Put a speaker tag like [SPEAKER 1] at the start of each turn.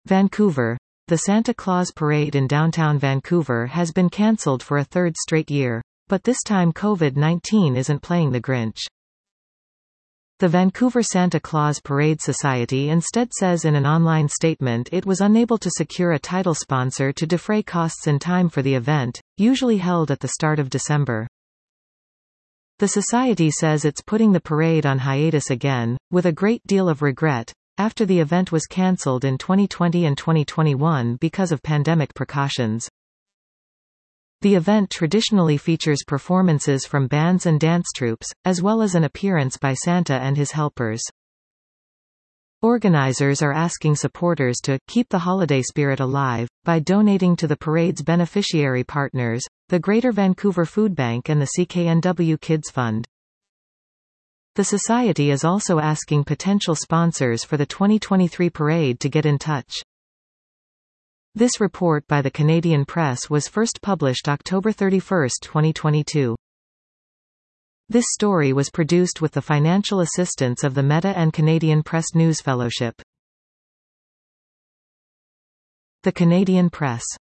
[SPEAKER 1] Vancouver. The Santa Claus Parade in downtown Vancouver has been cancelled for a third straight year. But this time COVID-19 isn't playing the Grinch. The Vancouver Santa Claus Parade Society instead says in an online statement it was unable to secure a title sponsor to defray costs in time for the event, usually held at the start of December. The Society says it's putting the parade on hiatus again, with a great deal of regret, after the event was cancelled in 2020 and 2021 because of pandemic precautions. The event traditionally features performances from bands and dance troupes, as well as an appearance by Santa and his helpers. Organizers are asking supporters to keep the holiday spirit alive by donating to the parade's beneficiary partners, the Greater Vancouver Food Bank and the CKNW Kids Fund. The Society is also asking potential sponsors for the 2023 parade to get in touch. This report by the Canadian Press was first published October 31, 2022. This story was produced with the financial assistance of the Meta and Canadian Press News Fellowship. The Canadian Press.